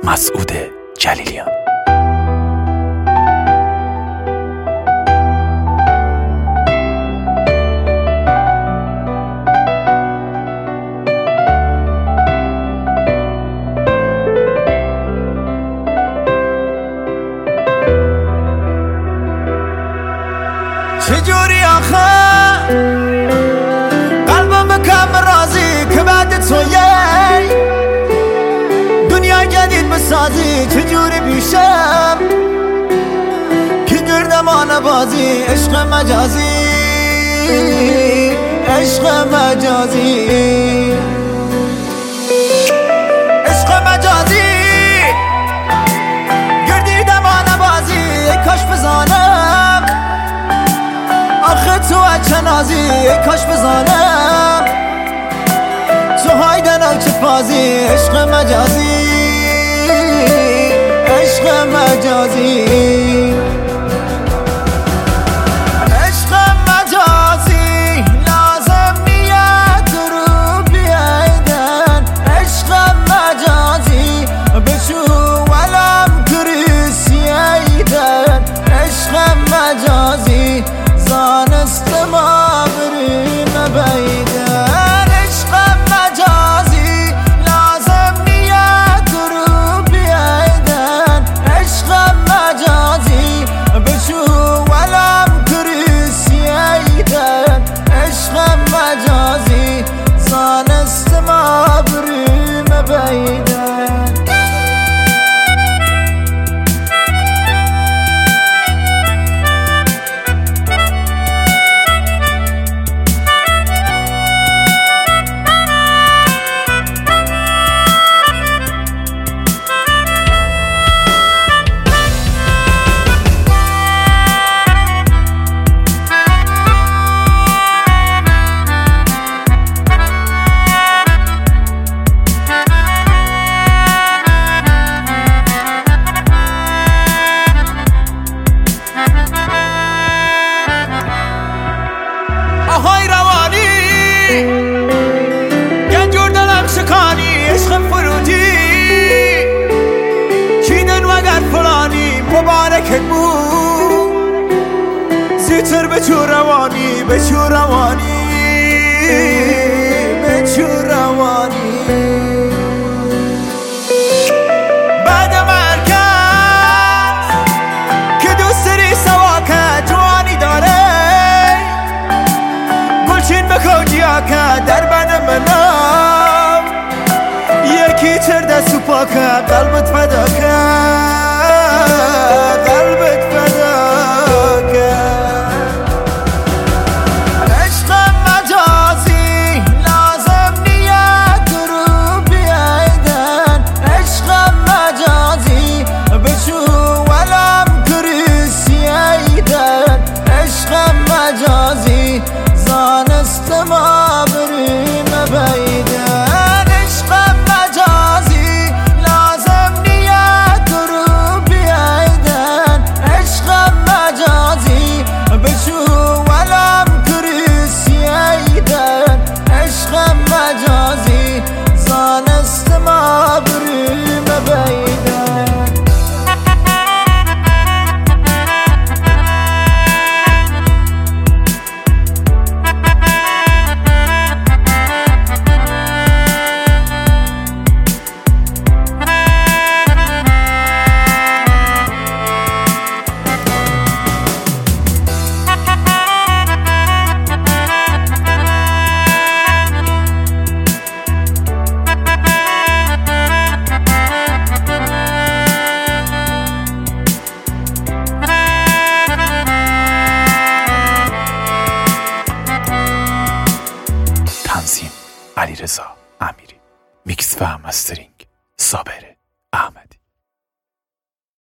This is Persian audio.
مسعود جلیلیان. چجوری آخه قلبم بکم رازی که بعد تویی دنیا جدید بسازی؟ چجوری بیشم که گردمان بازی؟ عشق مجازی، عشق مجازی، عشق مجازی، گردیدمان بازی. ای کاش بزانم آخه تو چنازی، ای کاش بزانم تو هایدن چه فازی. عشق مجازی، عشق مجازی، عشق مجازی، لازم نیت رو بیایدن. عشق مجازی بشو ولم کریسیایدن. عشق مجازی زانست ما بریم بیدن. عشق مجازی لازم نیت رو بیایدن. عشق مجازی بشو ولم کریسیایدن. عشق مجازی زانست ما بریم بیدن. آهای روانی گنجور دلم شکانی. عشق فرودی چیدن وگر فلانی. مبارکت بود زیتر بچو روانی، بچو روانی، بچو روانی. بعد مرکز که دوست داری سواکت جوانی داره گلچین بکوجیا که در بند منم یکی تر دست و پاکه. قلبت فدا که، قلبت فدا که. عشق مجازی لازم نیت رو بیایدن. عشق مجازی بشو ولم کریسیایدن. عشق مجازی زانست ما بریم بیدن. عشق مجازی لازم نیت رو بیایدن. عشق مجازی بشو ولم کریسیایدن. عشق مجازی زانست ما بریم بیدن. تنظیم علیرضا امیری. میکس و مسترینگ صابر احمد.